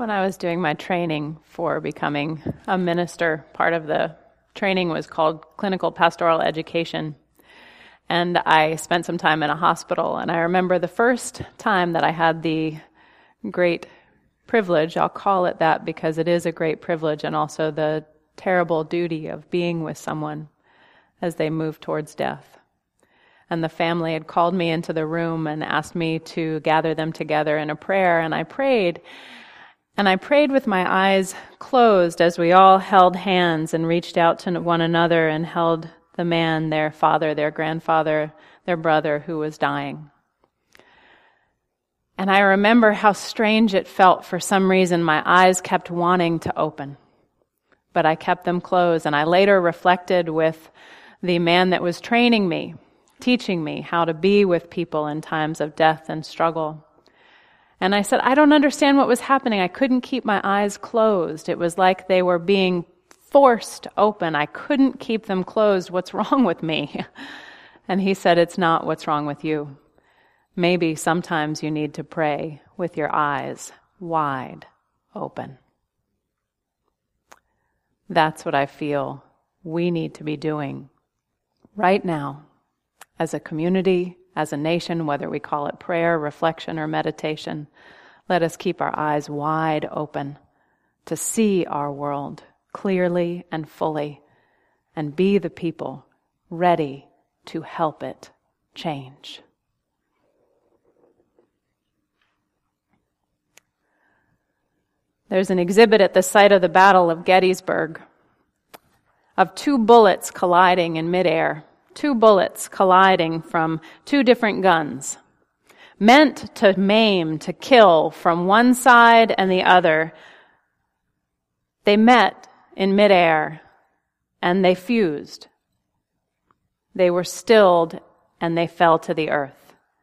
When I was doing my training for becoming a minister, part of the training was called clinical pastoral education. And I spent some time in a hospital. And I remember the first time that I had the great privilege, I'll call it that because it is a great privilege, and also the terrible duty of being with someone as they move towards death. And the family had called me into the room and asked me to gather them together in a prayer. And I prayed. And I prayed with my eyes closed as we all held hands and reached out to one another and held the man, their father, their grandfather, their brother who was dying. And I remember how strange it felt. For some reason, my eyes kept wanting to open, but I kept them closed. And I later reflected with the man that was training me, teaching me how to be with people in times of death and struggle. And I said, I don't understand what was happening. I couldn't keep my eyes closed. It was like they were being forced open. I couldn't keep them closed. What's wrong with me? And he said, it's not what's wrong with you. Maybe sometimes you need to pray with your eyes wide open. That's what I feel we need to be doing right now as a community, as a nation, whether we call it prayer, reflection, or meditation. Let us keep our eyes wide open to see our world clearly and fully and be the people ready to help it change. There's an exhibit at the site of the Battle of Gettysburg of two bullets colliding in midair. Two bullets colliding from two different guns, meant to maim, to kill from one side and the other. They met in midair and they fused. They were stilled and they fell to the earth.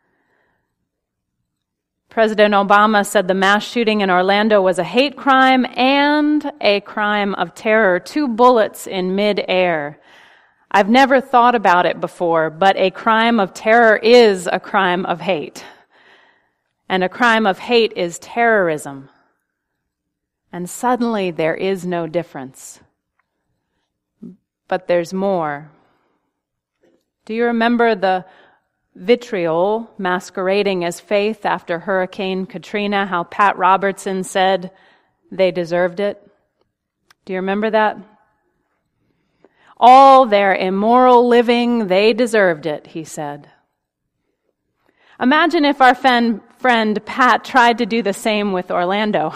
President Obama said the mass shooting in Orlando was a hate crime and a crime of terror. Two bullets in midair. I've never thought about it before, but a crime of terror is a crime of hate. And a crime of hate is terrorism. And suddenly there is no difference. But there's more. Do you remember the vitriol masquerading as faith after Hurricane Katrina, how Pat Robertson said they deserved it? Do you remember that? All their immoral living, they deserved it, he said. Imagine if our friend Pat tried to do the same with Orlando.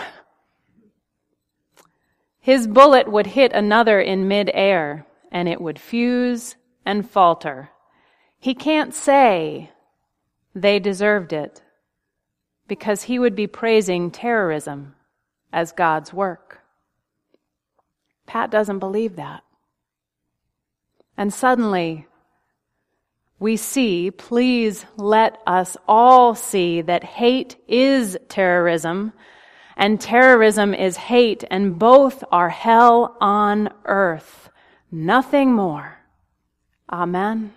His bullet would hit another in midair, and it would fuse and falter. He can't say they deserved it, because he would be praising terrorism as God's work. Pat doesn't believe that. And suddenly, we see, please let us all see, that hate is terrorism, and terrorism is hate, and both are hell on earth. Nothing more. Amen.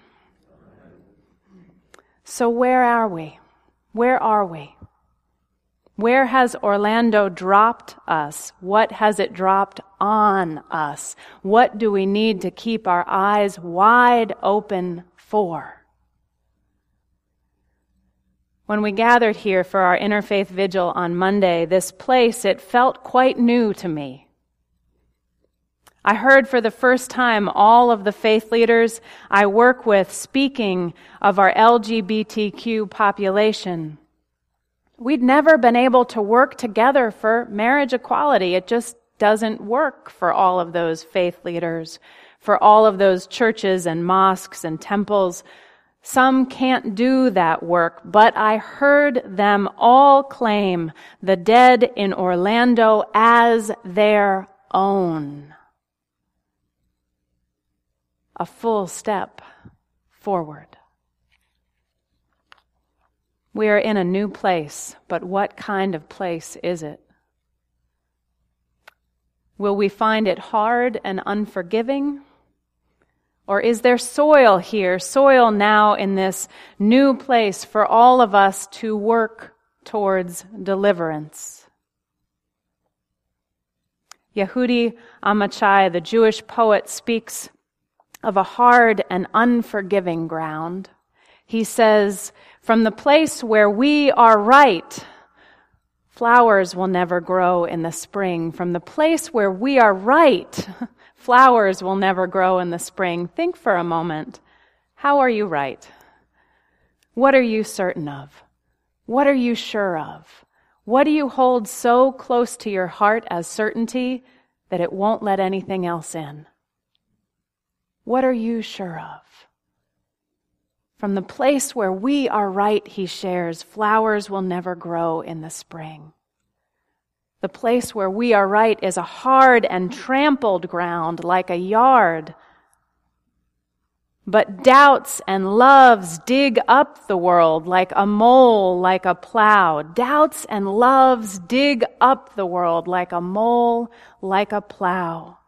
So where are we? Where are we? Where has Orlando dropped us? What has it dropped on us? What do we need to keep our eyes wide open for? When we gathered here for our Interfaith Vigil on Monday, this place, it felt quite new to me. I heard for the first time all of the faith leaders I work with speaking of our LGBTQ population. We'd never been able to work together for marriage equality. It just doesn't work for all of those faith leaders, for all of those churches and mosques and temples. Some can't do that work, but I heard them all claim the dead in Orlando as their own. A full step forward. We are in a new place, but what kind of place is it? Will we find it hard and unforgiving? Or is there soil here, soil now in this new place for all of us to work towards deliverance? Yehudi Amachai, the Jewish poet, speaks of a hard and unforgiving ground. He says, "From the place where we are right, flowers will never grow in the spring. From the place where we are right, flowers will never grow in the spring." Think for a moment. How are you right? What are you certain of? What are you sure of? What do you hold so close to your heart as certainty that it won't let anything else in? What are you sure of? From the place where we are right, he shares, flowers will never grow in the spring. The place where we are right is a hard and trampled ground like a yard. But doubts and loves dig up the world like a mole, like a plow. Doubts and loves dig up the world like a mole, like a plow.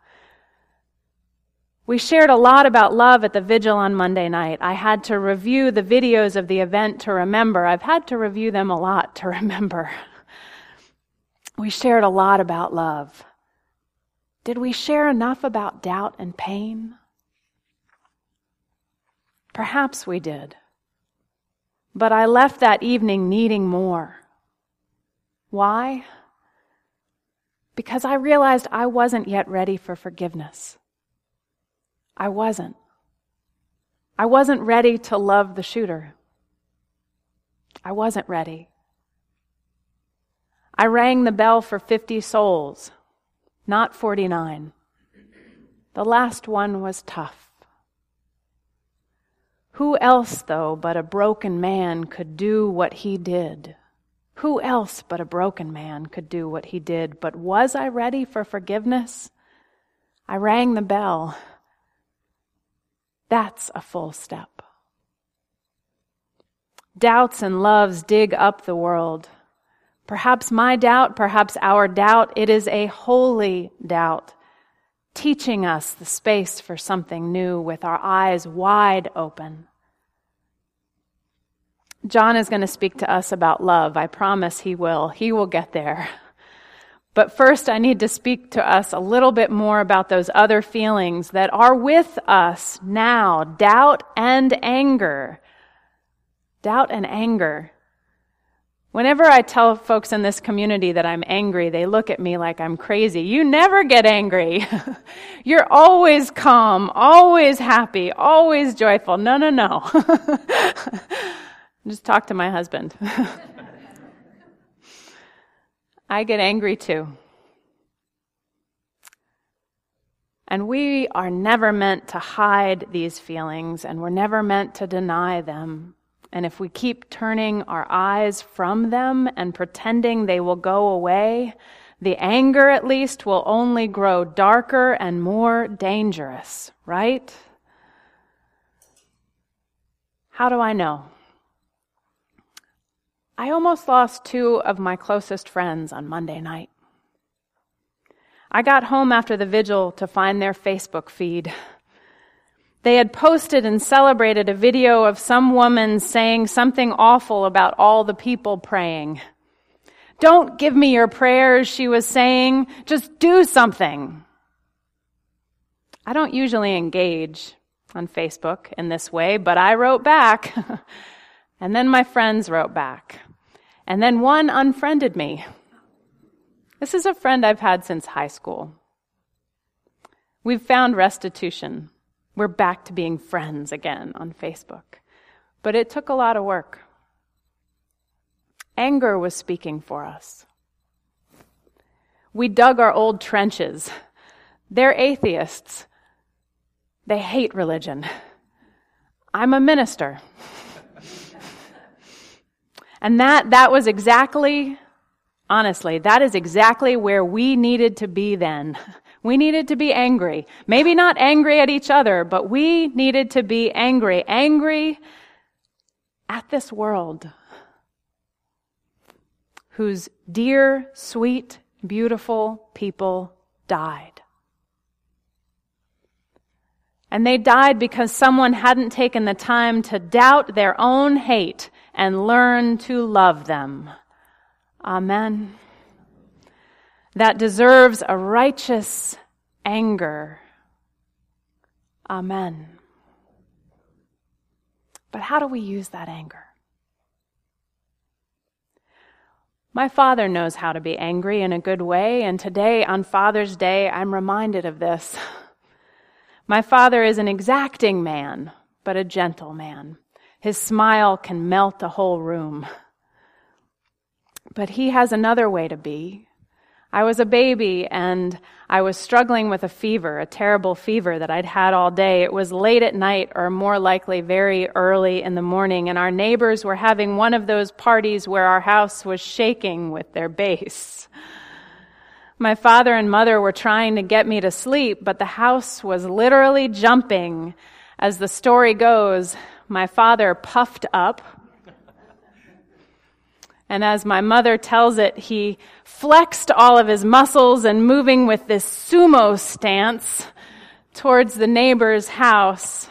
We shared a lot about love at the vigil on Monday night. I had to review the videos of the event to remember. I've had to review them a lot to remember. We shared a lot about love. Did we share enough about doubt and pain? Perhaps we did. But I left that evening needing more. Why? Because I realized I wasn't yet ready for forgiveness. I wasn't. I wasn't ready to love the shooter. I wasn't ready. I rang the bell for 50 souls, not 49. The last one was tough. Who else, though, but a broken man could do what he did? Who else but a broken man could do what he did? But was I ready for forgiveness? I rang the bell. That's a full step. Doubts and loves dig up the world. Perhaps my doubt, perhaps our doubt, it is a holy doubt, teaching us the space for something new with our eyes wide open. John is going to speak to us about love. I promise he will. He will get there. But first, I need to speak to us a little bit more about those other feelings that are with us now, doubt and anger. Doubt and anger. Whenever I tell folks in this community that I'm angry, they look at me like I'm crazy. You never get angry. You're always calm, always happy, always joyful. No. Just talk to my husband. I get angry too. And we are never meant to hide these feelings, and we're never meant to deny them. And if we keep turning our eyes from them and pretending they will go away, the anger at least will only grow darker and more dangerous, right? How do I know? I almost lost 2 of my closest friends on Monday night. I got home after the vigil to find their Facebook feed. They had posted and celebrated a video of some woman saying something awful about all the people praying. "Don't give me your prayers," she was saying. "Just do something." I don't usually engage on Facebook in this way, but I wrote back. And then my friends wrote back. And then one unfriended me. This is a friend I've had since high school. We've found restitution. We're back to being friends again on Facebook. But it took a lot of work. Anger was speaking for us. We dug our old trenches. They're atheists. They hate religion. I'm a minister. And that was exactly, honestly, that is exactly where we needed to be then. We needed to be angry. Maybe not angry at each other, but we needed to be angry. Angry at this world whose dear, sweet, beautiful people died. And they died because someone hadn't taken the time to doubt their own hate and learn to love them. Amen. that deserves a righteous anger. Amen. But how do we use that anger? My father knows how to be angry in a good way, and today, on Father's Day, I'm reminded of this. My father is an exacting man, but a gentle man. His smile can melt a whole room. But he has another way to be. I was a baby and I was struggling with a fever, a terrible fever that I'd had all day. It was late at night, or more likely very early in the morning, and our neighbors were having one of those parties where our house was shaking with their bass. My father and mother were trying to get me to sleep, but the house was literally jumping. As the story goes, my father puffed up, and as my mother tells it, he flexed all of his muscles and moving with this sumo stance towards the neighbor's house.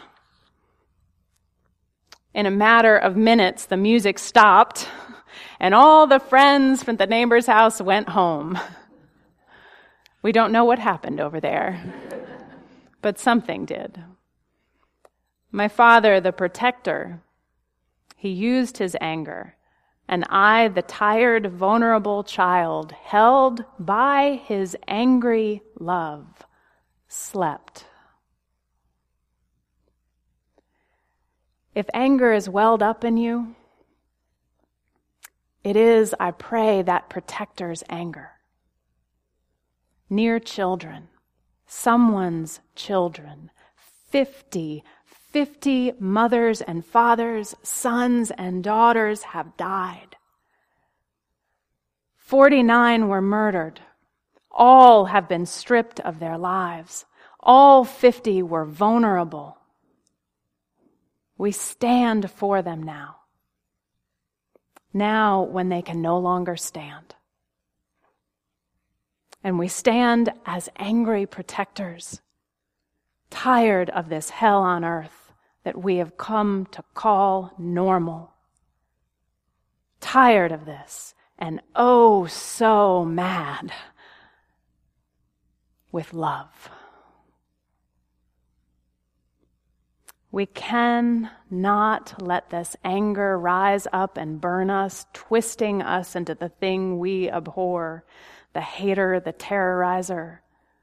In a matter of minutes, the music stopped, and all the friends from the neighbor's house went home. We don't know what happened over there, but something did. My father, the protector, he used his anger, and I, the tired, vulnerable child, held by his angry love, slept. If anger is welled up in you, it is, I pray, that protector's anger. Near children, someone's children, 50 mothers and fathers, sons and daughters have died. 49 were murdered. All have been stripped of their lives. All 50 were vulnerable. We stand for them now. Now when they can no longer stand. And we stand as angry protectors, tired of this hell on earth that we have come to call normal. Tired of this, and oh so mad with love. We cannot let this anger rise up and burn us, twisting us into the thing we abhor, the hater, the terrorizer.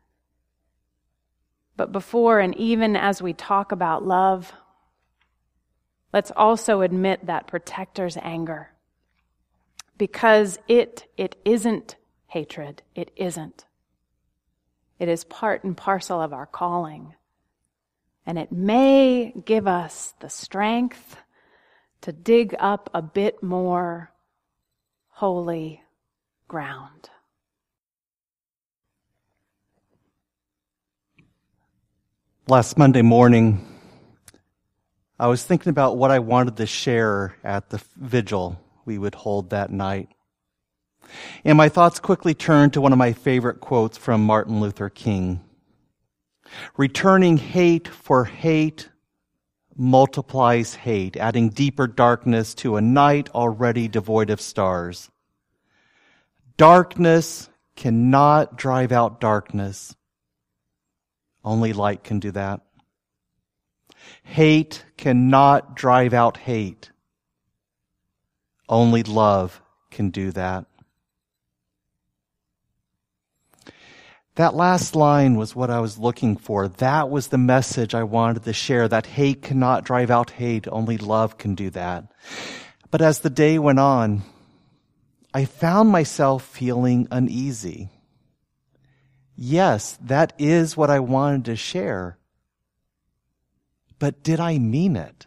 But before and even as we talk about love, let's also admit that protector's anger. Because it isn't hatred. It isn't. It is part and parcel of our calling. And it may give us the strength to dig up a bit more holy ground. Last Monday morning, I was thinking about what I wanted to share at the vigil we would hold that night. And my thoughts quickly turned to one of my favorite quotes from Martin Luther King. Returning hate for hate multiplies hate, adding deeper darkness to a night already devoid of stars. Darkness cannot drive out darkness. Only light can do that. Hate cannot drive out hate. Only love can do that. That last line was what I was looking for. That was the message I wanted to share, that hate cannot drive out hate. Only love can do that. But as the day went on, I found myself feeling uneasy. Yes, that is what I wanted to share. But did I mean it?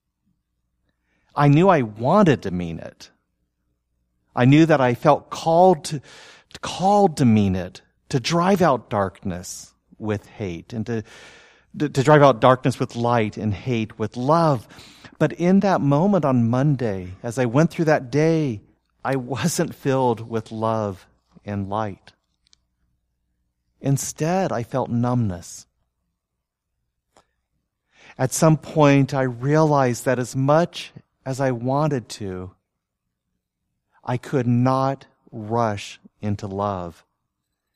I knew I wanted to mean it. I knew that I felt called to mean it, to drive out darkness with hate, and to drive out darkness with light and hate with love. But in that moment on Monday, as I went through that day, I wasn't filled with love and light. Instead, I felt numbness. At some point, I realized that as much as I wanted to, I could not rush into love.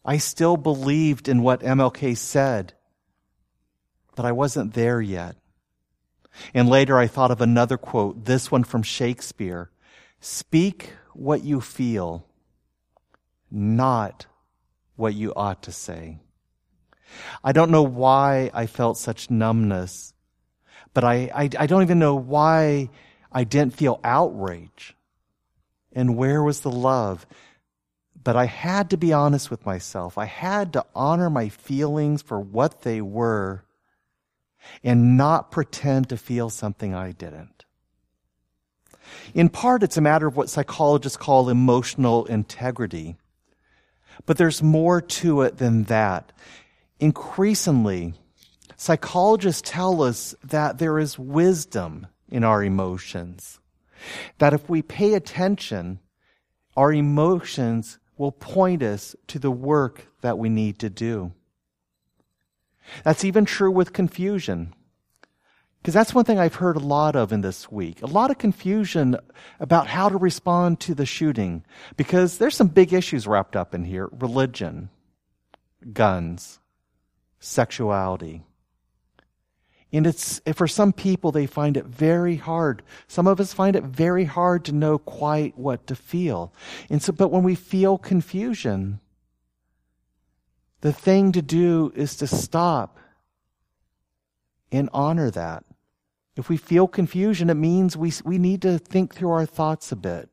I still believed in what MLK said, but I wasn't there yet. And later I thought of another quote, this one from Shakespeare. Speak what you feel, not what you ought to say. I don't know why I felt such numbness, but I don't even know why I didn't feel outrage. And where was the love? But I had to be honest with myself. I had to honor my feelings for what they were and not pretend to feel something I didn't. In part, it's a matter of what psychologists call emotional integrity. But there's more to it than that. Increasingly, psychologists tell us that there is wisdom in our emotions. That if we pay attention, our emotions will point us to the work that we need to do. That's even true with confusion. Because that's one thing I've heard a lot of in this week. A lot of confusion about how to respond to the shooting. Because there's some big issues wrapped up in here. Religion, guns, sexuality. And it's, for some people, they find it very hard. Some of us find it very hard to know quite what to feel. And so, but when we feel confusion, the thing to do is to stop and honor that. If we feel confusion, it means we need to think through our thoughts a bit.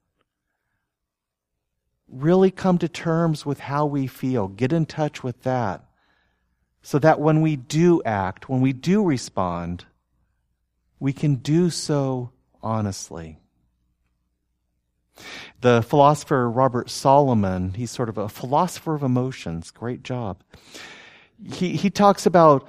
Really come to terms with how we feel. Get in touch with that. So that when we do act, when we do respond, we can do so honestly. The philosopher Robert Solomon, he's sort of a philosopher of emotions. Great job. He talks about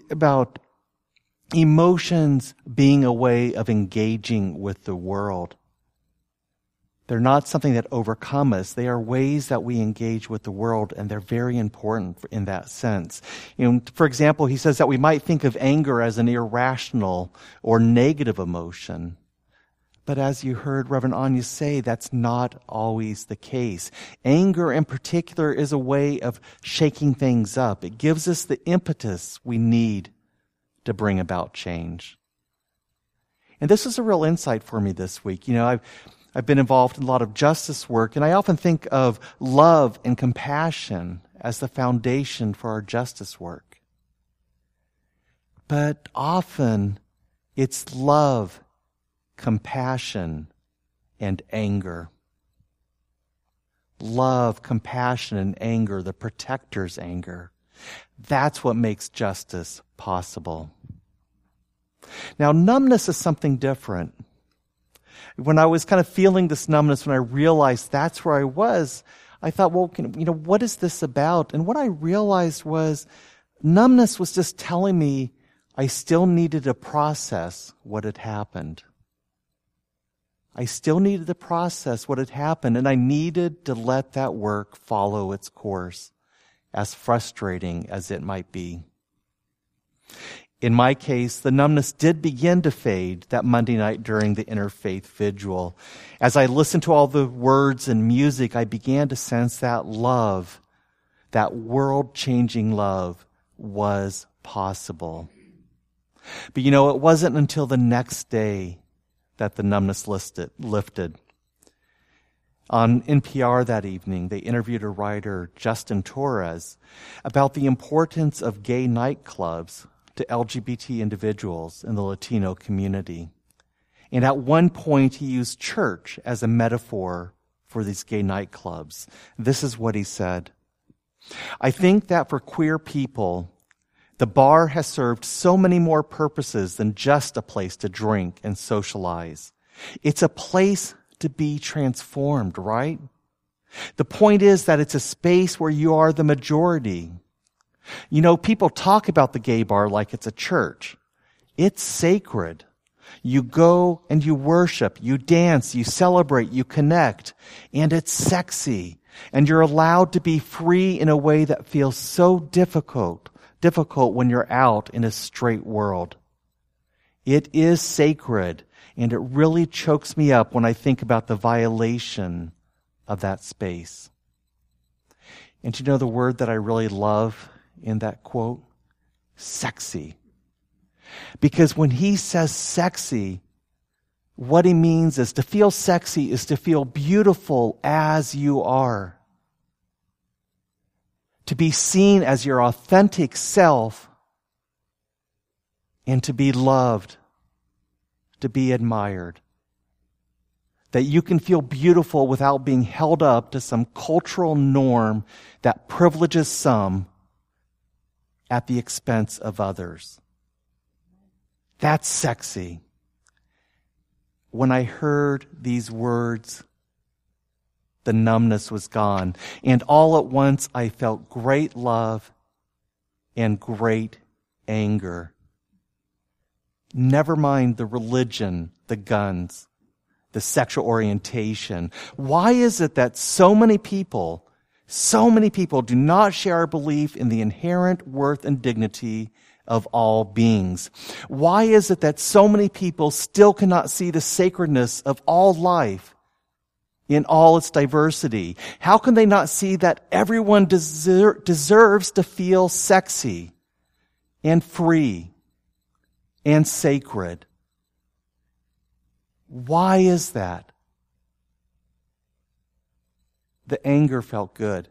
emotions being a way of engaging with the world. They're not something that overcome us. They are ways that we engage with the world, and they're very important in that sense. For example, he says that we might think of anger as an irrational or negative emotion. But as you heard Reverend Anya say, that's not always the case. Anger in particular is a way of shaking things up. It gives us the impetus we need to bring about change. And this is a real insight for me this week. I've been involved in a lot of justice work, and I often think of love and compassion as the foundation for our justice work. But often it's love, compassion, and anger. Love, compassion, and anger, the protector's anger. That's what makes justice possible. Now, numbness is something different. When I was kind of feeling this numbness, when I realized that's where I was, I thought, well, what is this about? And what I realized was numbness was just telling me I still needed to process what had happened. I still needed to process what had happened, and I needed to let that work follow its course, as frustrating as it might be. In my case, the numbness did begin to fade that Monday night during the interfaith vigil. As I listened to all the words and music, I began to sense that love, that world-changing love, was possible. But it wasn't until the next day that the numbness lifted. On NPR that evening, they interviewed a writer, Justin Torres, about the importance of gay nightclubs to LGBT individuals in the Latino community. And at one point, he used church as a metaphor for these gay nightclubs. This is what he said. I think that for queer people, the bar has served so many more purposes than just a place to drink and socialize. It's a place to be transformed, right? The point is that it's a space where you are the majority. People talk about the gay bar like it's a church. It's sacred. You go and you worship, you dance, you celebrate, you connect, and it's sexy. And you're allowed to be free in a way that feels so difficult when you're out in a straight world. It is sacred, and it really chokes me up when I think about the violation of that space. And do you know the word that I really love in that quote? Sexy. Because when he says sexy, what he means is to feel sexy is to feel beautiful as you are. To be seen as your authentic self and to be loved, to be admired. That you can feel beautiful without being held up to some cultural norm that privileges some at the expense of others. That's sexy. When I heard these words, the numbness was gone. And all at once I felt great love and great anger. Never mind the religion, the guns, the sexual orientation. Why is it that so many people do not share our belief in the inherent worth and dignity of all beings? Why is it that so many people still cannot see the sacredness of all life in all its diversity? How can they not see that everyone deserves to feel sexy and free and sacred? Why is that? The anger felt good.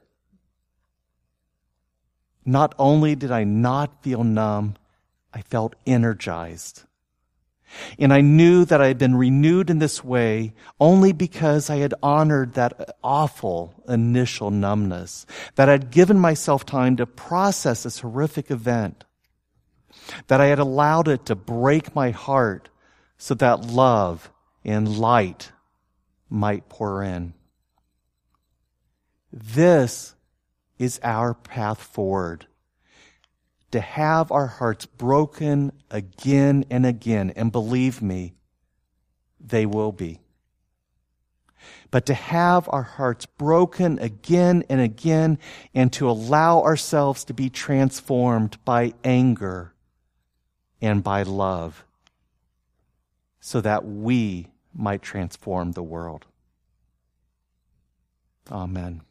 Not only did I not feel numb, I felt energized. And I knew that I had been renewed in this way only because I had honored that awful initial numbness, that I had given myself time to process this horrific event, that I had allowed it to break my heart so that love and light might pour in. This is our path forward. To have our hearts broken again and again, and believe me, they will be. But to have our hearts broken again and again, and to allow ourselves to be transformed by anger and by love, so that we might transform the world. Amen.